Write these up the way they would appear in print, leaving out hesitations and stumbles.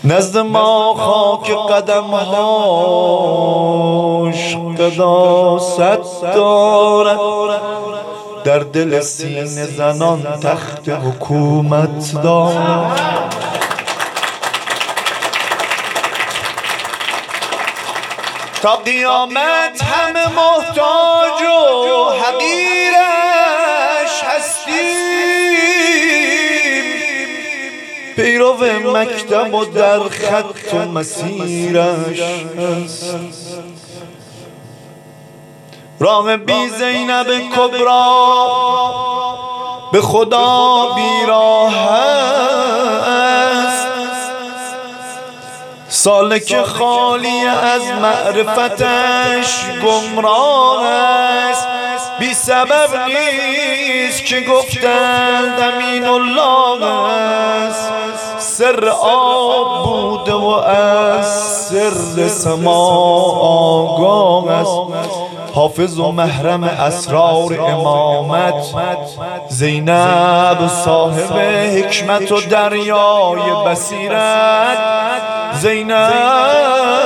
نزد ما خاک قدمهاش قداست دارد، در دل سینه زنان تخت حکومت دارد. تا قیامت همه محتاج و حقیرش هستیم، پیرو مکتب و در خط و مسیرش هست. راه بی زینب کبرا به خدا بیراه است، سالک خالی از معرفتش گمراه است. بی سبب نیست که گفتند امین الله است، سر آب بوده و از سر سما آگاه است. حافظ و محرم اسرار امامت زینب، صاحب حکمت و دریای بصیرت زینب.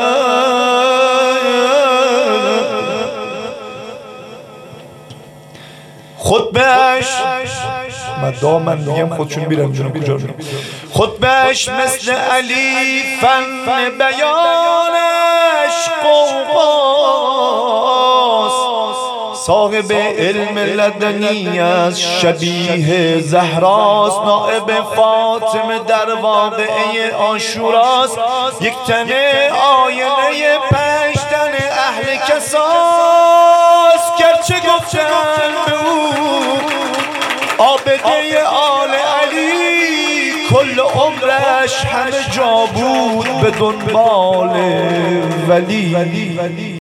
خطبهش من میگم خودشون بیرم جنوب کجا خطبهش مثل علی، فن بیانش قوقاست، صاحب علم لدنی از شبیه زهراست، نائب فاطمه در واقعه عاشوراست، یک تنه آینه پشتن اهل کساست. گرچه گفتن به او عابده آل علی، کل عمرش همه جا بود به دنبال ولی.